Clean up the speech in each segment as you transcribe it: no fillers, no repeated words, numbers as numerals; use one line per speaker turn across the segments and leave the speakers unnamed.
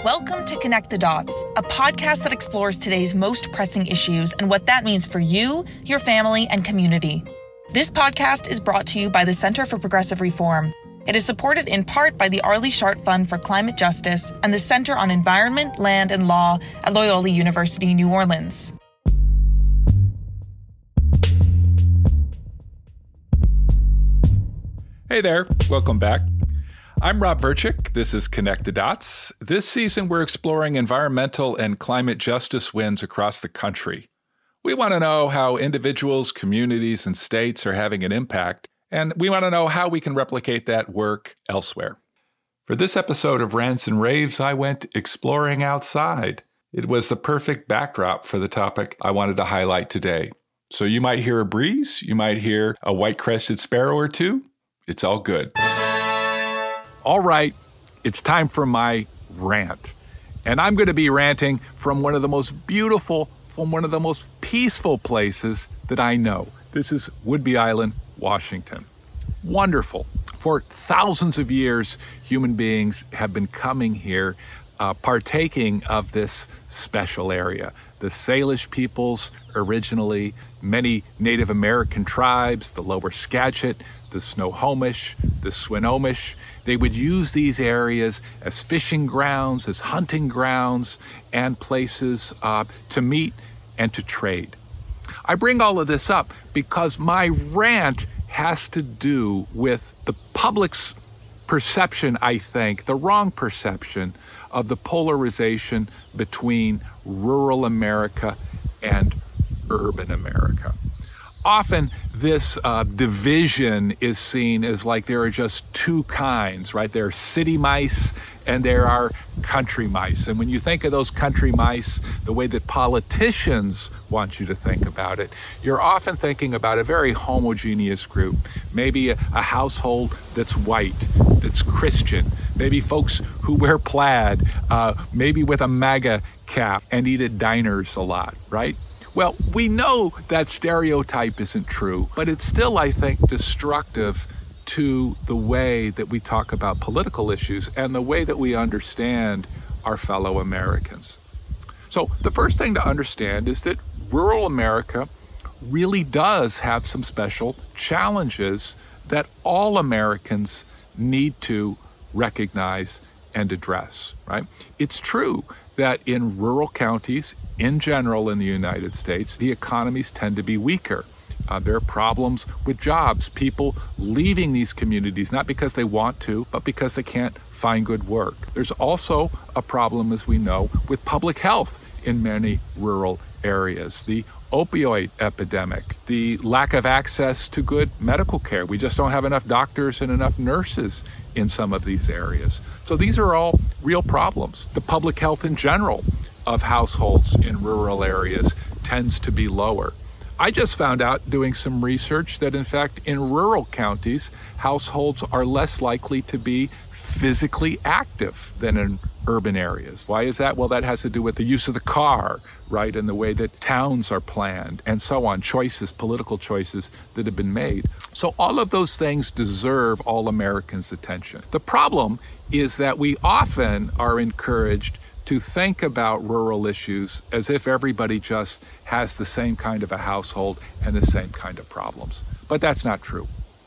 Welcome to Connect the Dots, a podcast that explores today's most pressing issues and what that means for you, your family, and community. This podcast is brought to you by the Center for Progressive Reform. It is supported in part by the Arlie Shart Fund for Climate Justice and the Center on Environment, Land, and Law at Loyola University, New Orleans.
Hey there, welcome back. I'm Rob Verchick. This is Connect the Dots. This season, we're exploring environmental and climate justice wins across the country. We want to know how individuals, communities, and states are having an impact, and we want to know how we can replicate that work elsewhere. For this episode of Rants and Raves, I went exploring outside. It was the perfect backdrop for the topic I wanted to highlight today. So you might hear a breeze, you might hear a white-crested sparrow or two. It's all good. All right, it's time for my rant. And I'm going to be ranting from one of the most beautiful, from one of the most peaceful places that I know. This is Whidbey Island, Washington. Wonderful. For thousands of years, human beings have been coming here, partaking of this special area. The Salish peoples originally, many Native American tribes, the Lower Skagit, the Snohomish, the Swinomish, they would use these areas as fishing grounds, as hunting grounds, and places to meet and to trade. I bring all of this up because my rant has to do with the public's perception, I think, the wrong perception of the polarization between rural America and urban America. Often this division is seen as like there are just two kinds, right? There are city mice and there are country mice. And when you think of those country mice, the way that politicians want you to think about it, you're often thinking about a very homogeneous group. Maybe a household that's white, that's Christian, maybe folks who wear plaid, maybe with a MAGA cap and eat at diners a lot, right? Well, we know that stereotype isn't true, but it's still, I think, destructive to the way that we talk about political issues and the way that we understand our fellow Americans. So the first thing to understand is that rural America really does have some special challenges that all Americans need to recognize and address, right? It's true that in rural counties, in general in the United States, the economies tend to be weaker. There are problems with jobs, people leaving these communities, not because they want to, but because they can't find good work. There's also a problem, as we know, with public health in many rural areas. The opioid epidemic, the lack of access to good medical care. We just don't have enough doctors and enough nurses in some of these areas. So these are all real problems. The public health in general of households in rural areas tends to be lower. I just found out doing some research that in fact in rural counties, households are less likely to be physically active than in urban areas. Why is that? Well, that has to do with the use of the car, right? And the way that towns are planned and so on, choices, political choices that have been made. So all of those things deserve all Americans' attention. The problem is that we often are encouraged to think about rural issues as if everybody just has the same kind of a household and the same kind of problems. But that's not true.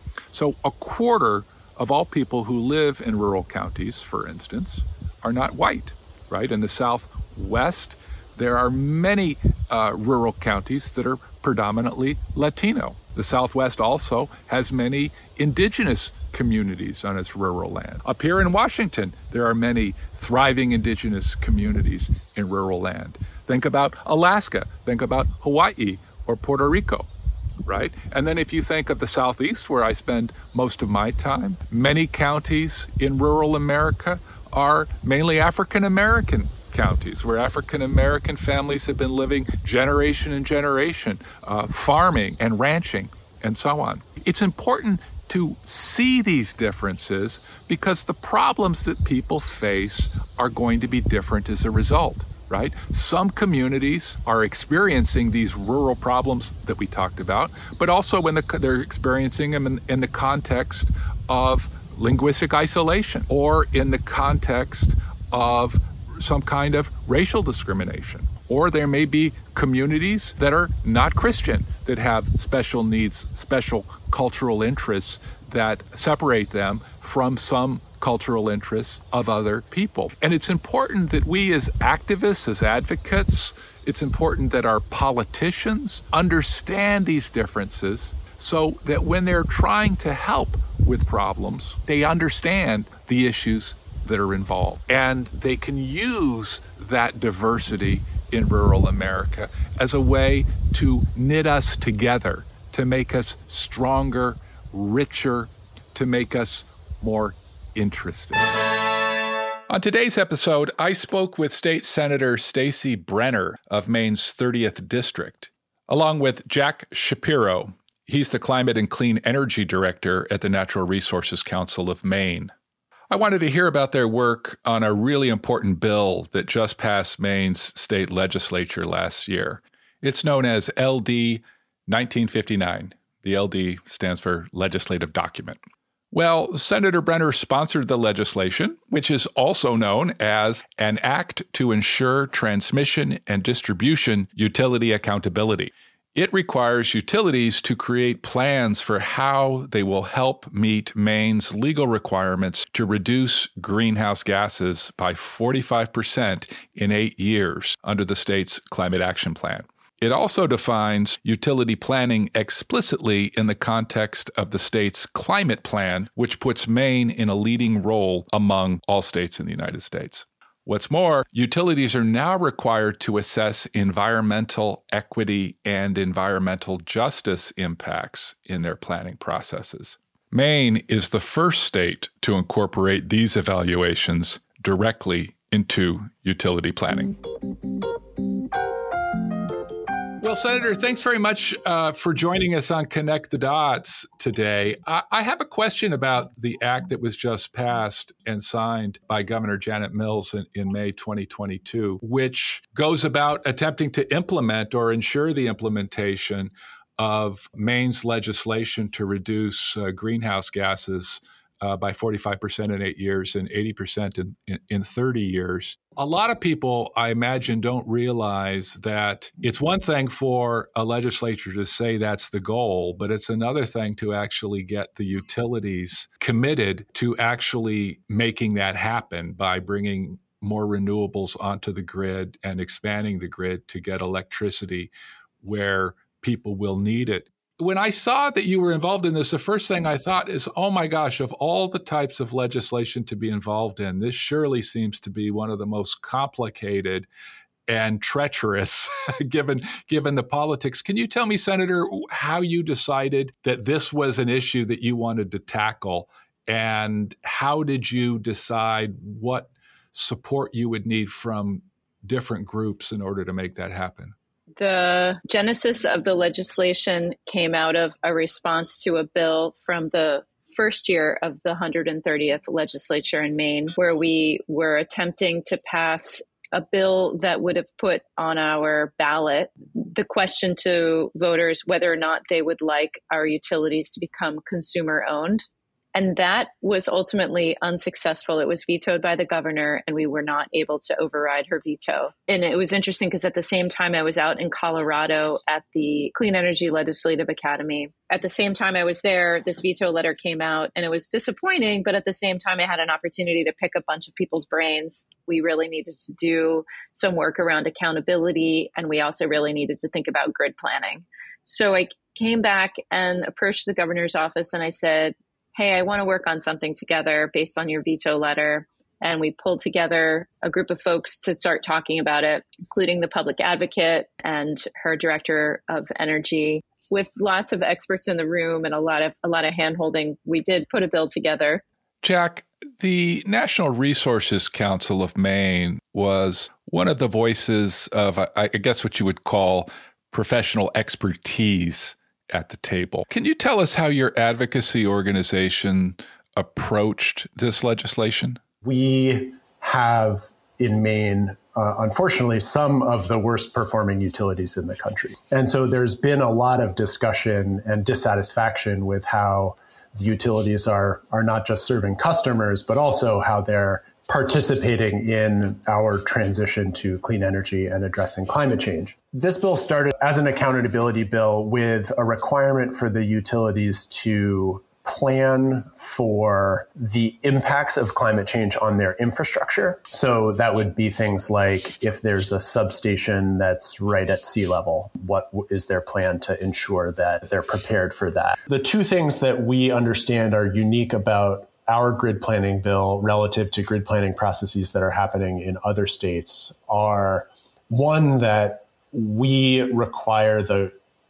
So a quarter of all people who live in rural counties, for instance, are not white, right? In the Southwest, there are many rural counties that are predominantly Latino. The Southwest also has many indigenous communities on its rural land. Up here in Washington, there are many thriving indigenous communities in rural land. Think about Alaska, think about Hawaii or Puerto Rico, right? And then if you think of the Southeast, where I spend most of my time, many counties in rural America are mainly African American counties, where African American families have been living generation and generation, farming and ranching and so on. It's important to see these differences because the problems that people face are going to be different as a result, right? Some communities are experiencing these rural problems that we talked about, but also when they're experiencing them in the context of linguistic isolation or in the context of some kind of racial discrimination. Or there may be communities that are not Christian that have special needs, special cultural interests that separate them from some cultural interests of other people. And it's important that we as activists, as advocates, it's important that our politicians understand these differences so that when they're trying to help with problems, they understand the issues that are involved. And they can use that diversity in rural America as a way to knit us together, to make us stronger, richer, to make us more interesting. On today's episode, I spoke with State Senator Stacey Brenner of Maine's 30th District, along with Jack Shapiro. He's the Climate and Clean Energy Director at the Natural Resources Council of Maine. I wanted to hear about their work on a really important bill that just passed Maine's state legislature last year. It's known as LD 1959. The LD stands for Legislative Document. Well, Senator Brenner sponsored the legislation, which is also known as an Act to Ensure Transmission and Distribution Utility Accountability. It requires utilities to create plans for how they will help meet Maine's legal requirements to reduce greenhouse gases by 45% in 8 years under the state's Climate Action Plan. It also defines utility planning explicitly in the context of the state's climate plan, which puts Maine in a leading role among all states in the United States. What's more, utilities are now required to assess environmental equity and environmental justice impacts in their planning processes. Maine is the first state to incorporate these evaluations directly into utility planning. Well, Senator, thanks very much for joining us on Connect the Dots today. I have a question about the act that was just passed and signed by Governor Janet Mills in May 2022, which goes about attempting to implement or ensure the implementation of Maine's legislation to reduce greenhouse gases by 45% in 8 years and 80% in 30 years. A lot of people, I imagine, don't realize that it's one thing for a legislature to say that's the goal, but it's another thing to actually get the utilities committed to actually making that happen by bringing more renewables onto the grid and expanding the grid to get electricity where people will need it. When I saw that you were involved in this, the first thing I thought is, oh my gosh, of all the types of legislation to be involved in, this surely seems to be one of the most complicated and treacherous given the politics. Can you tell me, Senator, how you decided that this was an issue that you wanted to tackle, and how did you decide what support you would need from different groups in order to make that happen?
The genesis of the legislation came out of a response to a bill from the first year of the 130th legislature in Maine, where we were attempting to pass a bill that would have put on our ballot the question to voters whether or not they would like our utilities to become consumer-owned. And that was ultimately unsuccessful. It was vetoed by the governor, and we were not able to override her veto. And it was interesting because at the same time I was out in Colorado at the Clean Energy Legislative Academy. At the same time I was there, this veto letter came out, and it was disappointing. But at the same time, I had an opportunity to pick a bunch of people's brains. We really needed to do some work around accountability, and we also really needed to think about grid planning. So I came back and approached the governor's office, and I said, hey, I want to work on something together based on your veto letter. And we pulled together a group of folks to start talking about it, including the public advocate and her director of energy. With lots of experts in the room and a lot of hand-holding, we did put a bill together.
Jack, the Natural Resources Council of Maine was one of the voices of, I guess, what you would call professional expertise at the table. Can you tell us how your advocacy organization approached this legislation?
We have in Maine, unfortunately, some of the worst performing utilities in the country. And so there's been a lot of discussion and dissatisfaction with how the utilities are not just serving customers, but also how they're participating in our transition to clean energy and addressing climate change. This bill started as an accountability bill with a requirement for the utilities to plan for the impacts of climate change on their infrastructure. So that would be things like if there's a substation that's right at sea level, what is their plan to ensure that they're prepared for that? The two things that we understand are unique about our grid planning bill relative to grid planning processes that are happening in other states are, one, that we require the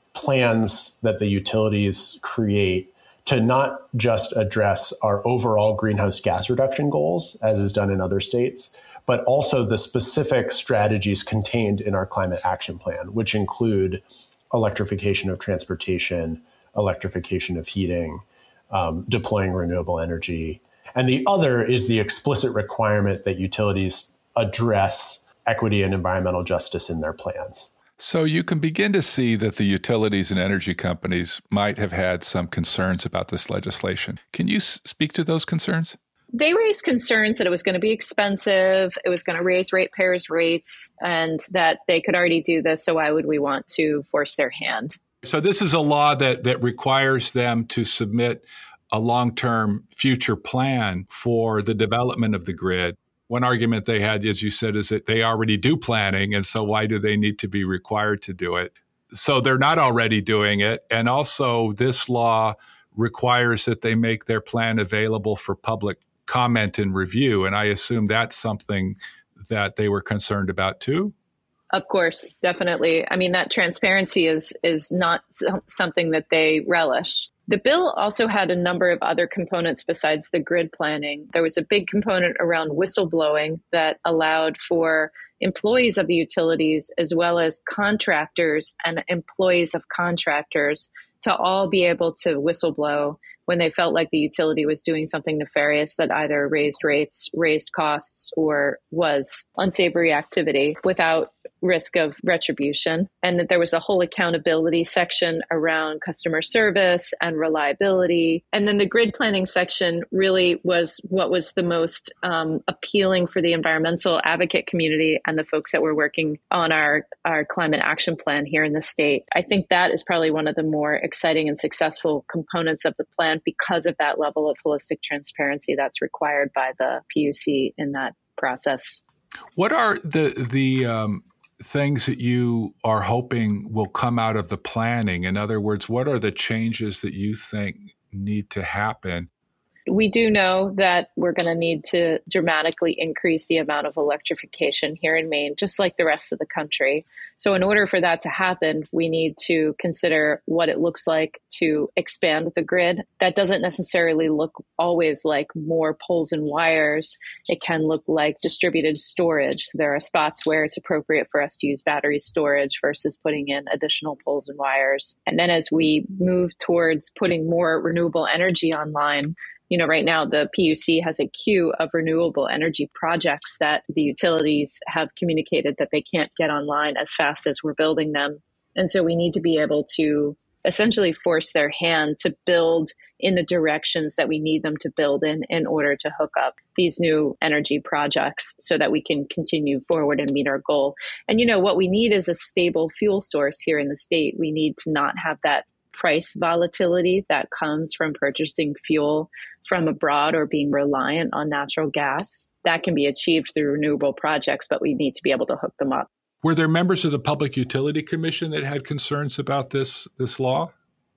plans that the utilities create to not just address our overall greenhouse gas reduction goals, as is done in other states, but also the specific strategies contained in our climate action plan, which include electrification of transportation, electrification of heating, deploying renewable energy. And the other is the explicit requirement that utilities address equity and environmental justice in their plans.
So you can begin to see that the utilities and energy companies might have had some concerns about this legislation. Can you speak to those concerns?
They raised concerns that it was going to be expensive, it was going to raise ratepayers' rates, and that they could already do this, so why would we want to force their hand?
So this is a law that requires them to submit a long-term future plan for the development of the grid. One argument they had, as you said, is that they already do planning, and so why do they need to be required to do it? So they're not already doing it. And also, this law requires that they make their plan available for public comment and review. And I assume that's something that they were concerned about too?
Of course, definitely. I mean, that transparency is not something that they relish. The bill also had a number of other components besides the grid planning. There was a big component around whistleblowing that allowed for employees of the utilities, as well as contractors and employees of contractors, to all be able to whistleblow when they felt like the utility was doing something nefarious that either raised rates, raised costs, or was unsavory activity without risk of retribution. And that there was a whole accountability section around customer service and reliability. And then the grid planning section really was what was the most appealing for the environmental advocate community and the folks that were working on our climate action plan here in the state. I think that is probably one of the more exciting and successful components of the plan because of that level of holistic transparency that's required by the PUC in that process.
What are the things that you are hoping will come out of the planning? In other words, what are the changes that you think need to happen?
We do know that we're going to need to dramatically increase the amount of electrification here in Maine, just like the rest of the country. So in order for that to happen, we need to consider what it looks like to expand the grid. That doesn't necessarily look always like more poles and wires. It can look like distributed storage. So there are spots where it's appropriate for us to use battery storage versus putting in additional poles and wires. And then as we move towards putting more renewable energy online, right now the PUC has a queue of renewable energy projects that the utilities have communicated that they can't get online as fast as we're building them. And so we need to be able to essentially force their hand to build in the directions that we need them to build in order to hook up these new energy projects so that we can continue forward and meet our goal. And, what we need is a stable fuel source here in the state. We need to not have that price volatility that comes from purchasing fuel from abroad or being reliant on natural gas. That can be achieved through renewable projects, but we need to be able to hook them up.
Were there members of the Public Utility Commission that had concerns about this law?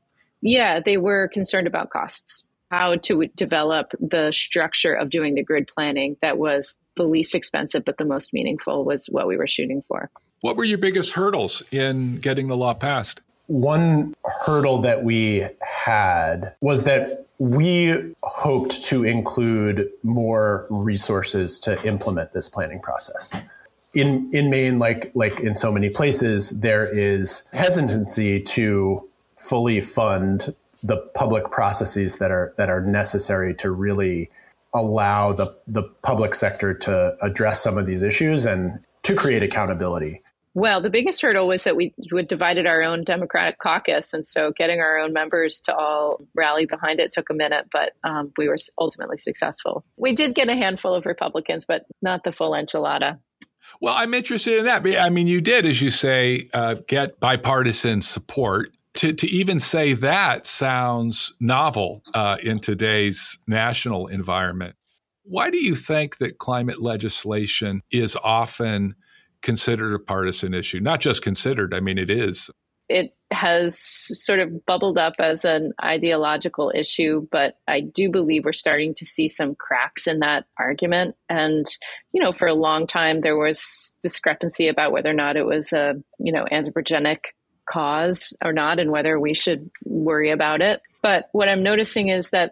Yeah, they were concerned about costs, how to develop the structure of doing the grid planning that was the least expensive, but the most meaningful was what we were shooting for.
What were your biggest hurdles in getting the law passed?
One hurdle that we had was that we hoped to include more resources to implement this planning process. In Maine, like in so many places, there is hesitancy to fully fund the public processes that are necessary to really allow the public sector to address some of these issues and to create accountability.
Well, the biggest hurdle was that we divided our own Democratic caucus. And so getting our own members to all rally behind it took a minute, but we were ultimately successful. We did get a handful of Republicans, but not the full enchilada.
Well, I'm interested in that. I mean, you did, as you say, get bipartisan support. To even say that sounds novel in today's national environment. Why do you think that climate legislation is often considered a partisan issue? Not just considered, I mean, it is.
It has sort of bubbled up as an ideological issue, but I do believe we're starting to see some cracks in that argument. And, for a long time, there was discrepancy about whether or not it was a, anthropogenic cause or not, and whether we should worry about it. But what I'm noticing is that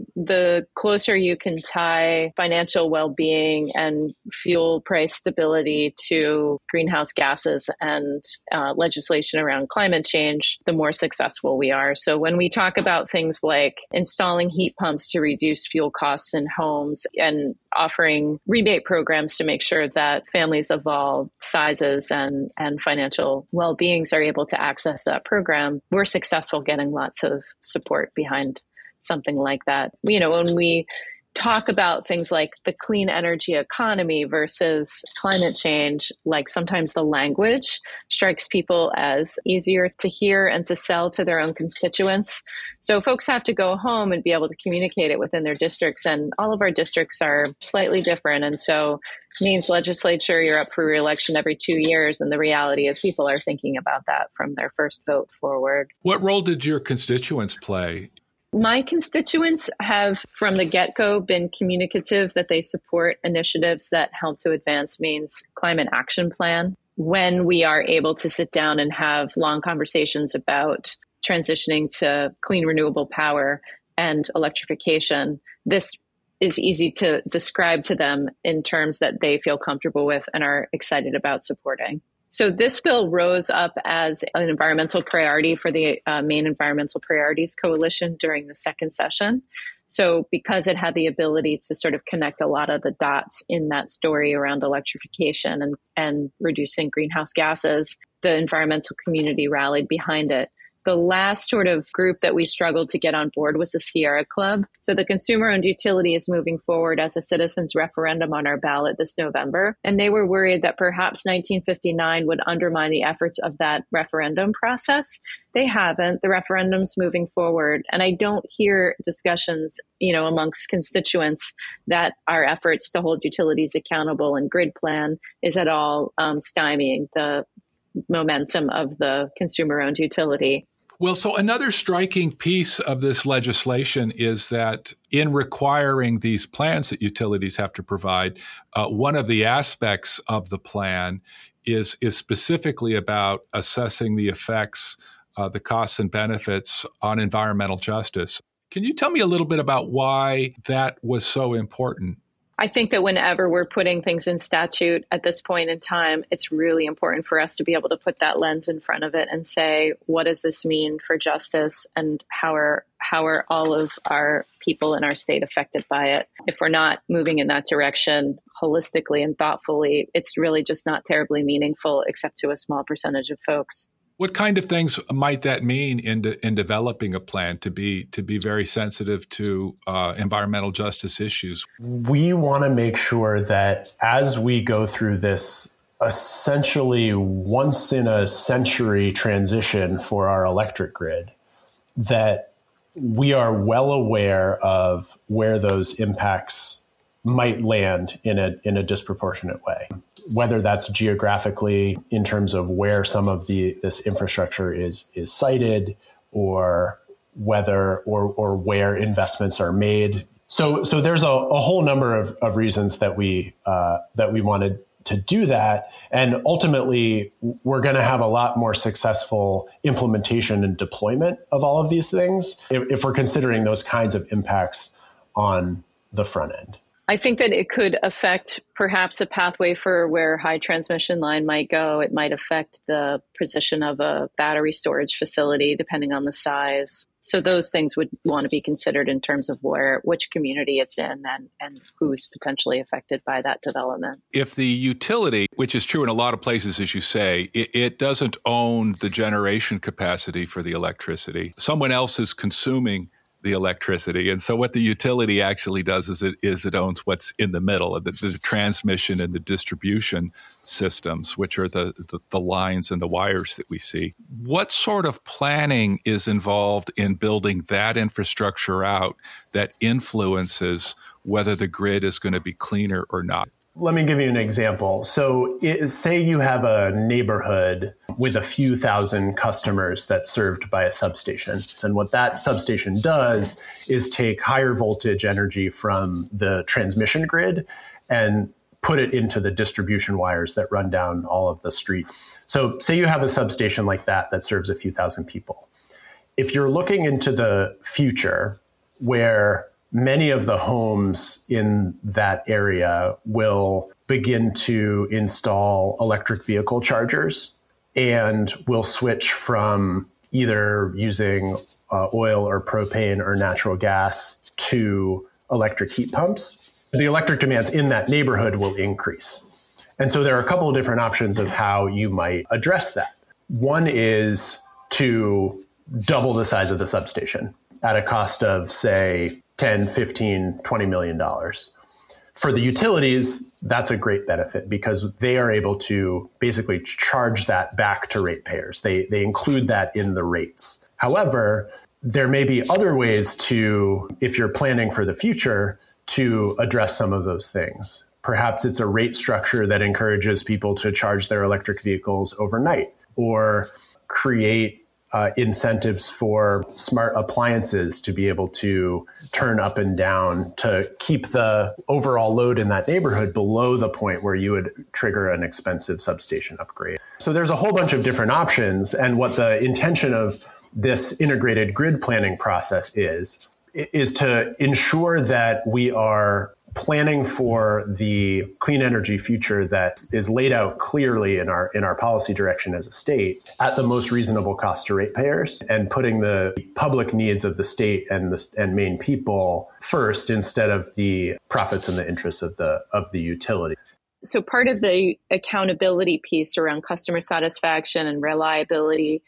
the closer you can tie financial well-being and fuel price stability to greenhouse gases and legislation around climate change, the more successful we are. So when we talk about things like installing heat pumps to reduce fuel costs in homes and offering rebate programs to make sure that families of all sizes and financial well-beings are able to access that program, we're successful getting lots of support behind something like that. When we talk about things like the clean energy economy versus climate change, like sometimes the language strikes people as easier to hear and to sell to their own constituents. So folks have to go home and be able to communicate it within their districts. And all of our districts are slightly different. And so it means legislature, you're up for re-election every 2 years. And the reality is people are thinking about that from their first vote forward.
What role did your constituents play?
My constituents have, from the get-go, been communicative that they support initiatives that help to advance Maine's climate action plan. When we are able to sit down and have long conversations about transitioning to clean renewable power and electrification, this is easy to describe to them in terms that they feel comfortable with and are excited about supporting. So this bill rose up as an environmental priority for the Maine Environmental Priorities Coalition during the second session. So because it had the ability to sort of connect a lot of the dots in that story around electrification and reducing greenhouse gases, the environmental community rallied behind it. The last sort of group that we struggled to get on board was the Sierra Club. So the consumer-owned utility is moving forward as a citizens referendum on our ballot this November. And they were worried that perhaps 1959 would undermine the efforts of that referendum process. They haven't. The referendum's moving forward. And I don't hear discussions, amongst constituents that our efforts to hold utilities accountable and grid plan is at all stymieing the momentum of the consumer-owned utility.
Well, so another striking piece of this legislation is that in requiring these plans that utilities have to provide, one of the aspects of the plan is specifically about assessing the effects, the costs and benefits on environmental justice. Can you tell me a little bit about why that was so important?
I think that whenever we're putting things in statute at this point in time, it's really important for us to be able to put that lens in front of it and say, what does this mean for justice and how are all of our people in our state affected by it? If we're not moving in that direction holistically and thoughtfully, it's really just not terribly meaningful except to a small percentage of folks.
What kind of things might that mean in developing a plan to be very sensitive to environmental justice issues?
We want to make sure that as we go through this essentially once in a century transition for our electric grid, that we are well aware of where those impacts might land in a disproportionate way, whether that's geographically in terms of where some of this infrastructure is sited, or whether or where investments are made. So there's a whole number of reasons that we wanted to do that, and ultimately we're going to have a lot more successful implementation and deployment of all of these things if we're considering those kinds of impacts on the front end.
I think that it could affect perhaps a pathway for where high transmission line might go. It might affect the position of a battery storage facility, depending on the size. So those things would want to be considered in terms of which community it's in and who's potentially affected by that development.
If the utility, which is true in a lot of places, as you say, it doesn't own the generation capacity for the electricity, someone else is consuming the electricity. And so what the utility actually does is it owns what's in the middle of the transmission and the distribution systems, which are the lines and the wires that we see. What sort of planning is involved in building that infrastructure out that influences whether the grid is going to be cleaner or not?
Let me give you an example. So say you have a neighborhood with a few thousand customers that's served by a substation. And what that substation does is take higher voltage energy from the transmission grid and put it into the distribution wires that run down all of the streets. So say you have a substation like that serves a few thousand people. If you're looking into the future where many of the homes in that area will begin to install electric vehicle chargers and will switch from either using oil or propane or natural gas to electric heat pumps. The electric demands in that neighborhood will increase. And so there are a couple of different options of how you might address that. One is to double the size of the substation at a cost of, say, $10, $15, $20 million. For the utilities, that's a great benefit because they are able to basically charge that back to ratepayers. They include that in the rates. However, there may be other ways to, if you're planning for the future, to address some of those things. Perhaps it's a rate structure that encourages people to charge their electric vehicles overnight, or create incentives for smart appliances to be able to turn up and down to keep the overall load in that neighborhood below the point where you would trigger an expensive substation upgrade. So there's a whole bunch of different options. And what the intention of this integrated grid planning process is to ensure that we are planning for the clean energy future that is laid out clearly in our policy direction as a state at the most reasonable cost to ratepayers, and putting the public needs of the state and Maine people first instead of the profits and the interests of the utility.
So part of the accountability piece around customer satisfaction and reliability,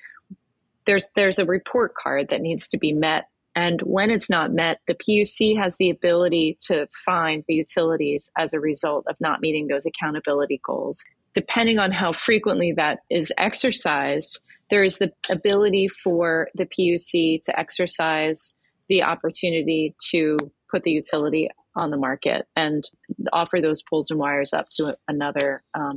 there's a report card that needs to be met. And when it's not met, the PUC has the ability to fine the utilities as a result of not meeting those accountability goals. Depending on how frequently that is exercised, there is the ability for the PUC to exercise the opportunity to put the utility on the market and offer those poles and wires up to another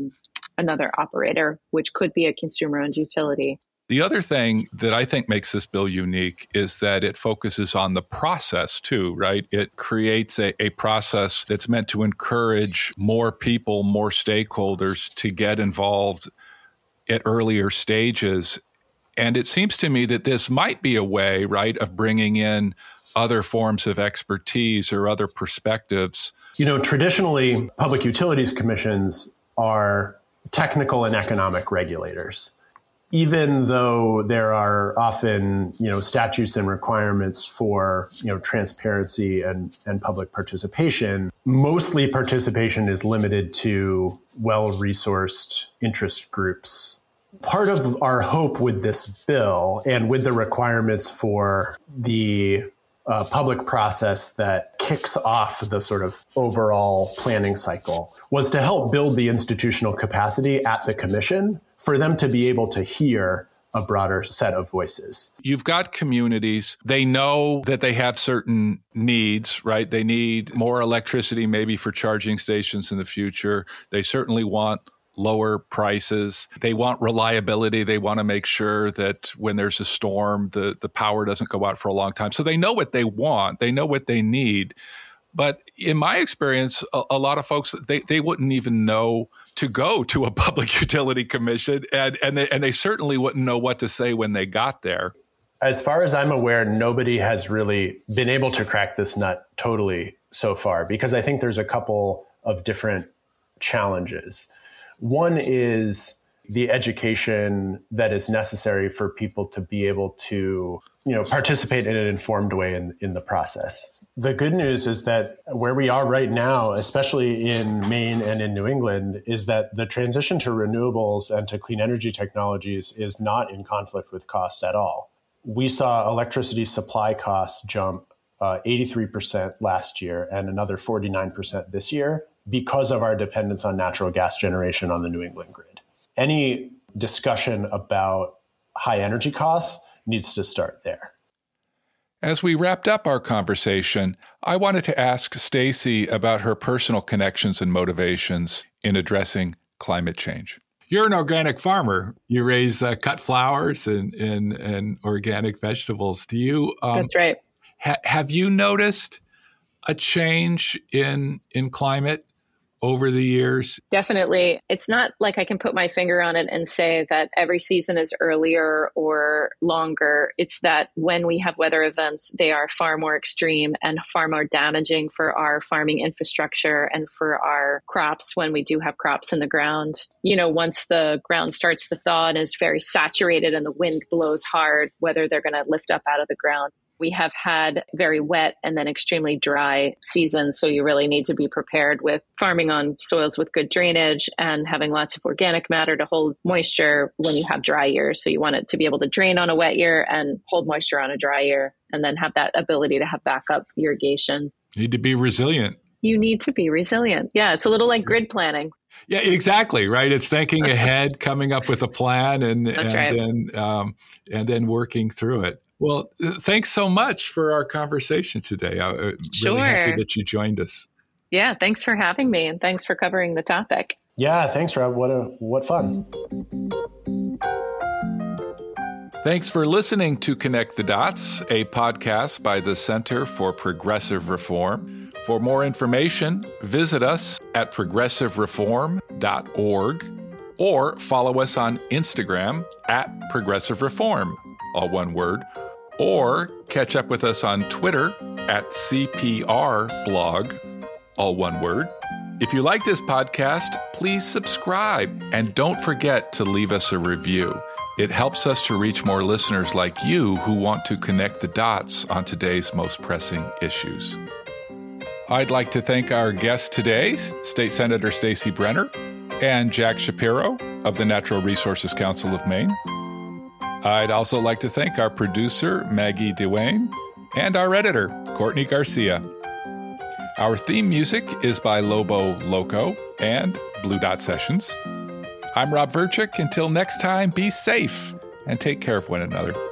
operator, which could be a consumer-owned utility.
The other thing that I think makes this bill unique is that it focuses on the process too, right? It creates a process that's meant to encourage more people, more stakeholders to get involved at earlier stages. And it seems to me that this might be a way, right, of bringing in other forms of expertise or other perspectives.
Traditionally, public utilities commissions are technical and economic regulators. Even though there are often, statutes and requirements for, transparency and public participation, mostly participation is limited to well-resourced interest groups. Part of our hope with this bill and with the requirements for the public process that kicks off the sort of overall planning cycle was to help build the institutional capacity at the commission for them to be able to hear a broader set of voices.
You've got communities, they know that they have certain needs, right? They need more electricity maybe for charging stations in the future. They certainly want lower prices. They want reliability. They want to make sure that when there's a storm, the power doesn't go out for a long time. So they know what they want. They know what they need. But in my experience, a lot of folks, they wouldn't even know to go to a public utility commission, and they certainly wouldn't know what to say when they got there.
As far as I'm aware, nobody has really been able to crack this nut totally so far, because I think there's a couple of different challenges. One is the education that is necessary for people to be able to participate in an informed way in the process. The good news is that where we are right now, especially in Maine and in New England, is that the transition to renewables and to clean energy technologies is not in conflict with cost at all. We saw electricity supply costs jump 83% last year and another 49% this year because of our dependence on natural gas generation on the New England grid. Any discussion about high energy costs needs to start there.
As we wrapped up our conversation, I wanted to ask Stacy about her personal connections and motivations in addressing climate change. You're an organic farmer. You raise cut flowers and organic vegetables. Do you?
That's right.
Have you noticed a change in climate over the years?
Definitely. It's not like I can put my finger on it and say that every season is earlier or longer. It's that when we have weather events, they are far more extreme and far more damaging for our farming infrastructure and for our crops when we do have crops in the ground. Once the ground starts to thaw and is very saturated and the wind blows hard, whether they're going to lift up out of the ground. We have had very wet and then extremely dry seasons. So you really need to be prepared with farming on soils with good drainage and having lots of organic matter to hold moisture when you have dry years. So you want it to be able to drain on a wet year and hold moisture on a dry year, and then have that ability to have backup irrigation.
You need to be resilient.
You need to be resilient. Yeah, it's a little like grid planning.
Yeah, exactly. Right. It's thinking ahead, coming up with a plan, and then working through it. Well, thanks so much for our conversation today. I'm really happy that you joined us.
Yeah, thanks for having me, and thanks for covering the topic.
Yeah, thanks, Rob. What fun.
Thanks for listening to Connect the Dots, a podcast by the Center for Progressive Reform. For more information, visit us at progressivereform.org or follow us on Instagram at Progressive Reform, all one word, or catch up with us on Twitter at CPR blog, all one word. If you like this podcast, please subscribe and don't forget to leave us a review. It helps us to reach more listeners like you who want to connect the dots on today's most pressing issues. I'd like to thank our guests today, State Senator Stacey Brenner and Jack Shapiro of the Natural Resources Council of Maine. I'd also like to thank our producer, Maggie DeWayne, and our editor, Courtney Garcia. Our theme music is by Lobo Loco and Blue Dot Sessions. I'm Rob Verchick. Until next time, be safe and take care of one another.